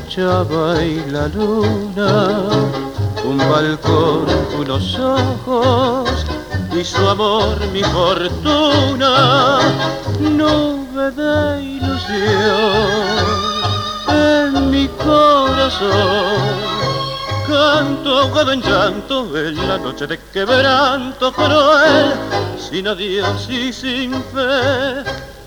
chava y la luna, un balcón, unos ojos y su amor mi fortuna, nube de ilusión en mi corazón. Canto ahogado en llanto en la noche de quebranto cruel, sin adiós y sin fe,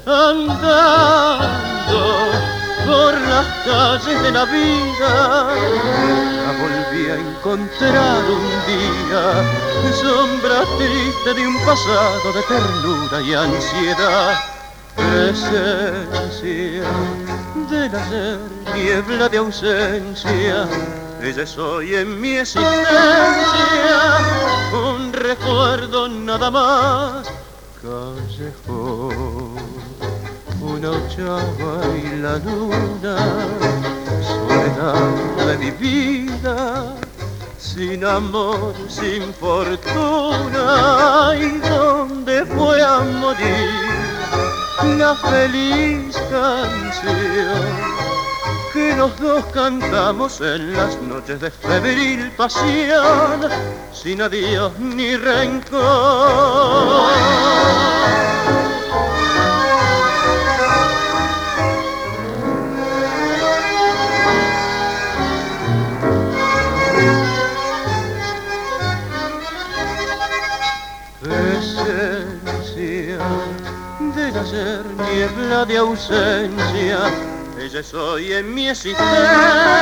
andando por las calles de la vida. La volví a encontrar un día, sombra triste de un pasado de ternura y ansiedad. Presencia del ayer, niebla de ausencia, ella soy en mi existencia, un recuerdo nada más. Callejón, una ochava y la luna, soledad de mi vida, sin amor, sin fortuna. ¿Y dónde fue a morir la feliz canción que los dos cantamos en las noches de febril pasión, sin adiós ni rencor? Presencia del ayer, niebla de ausencia, ella soy en mi existencia,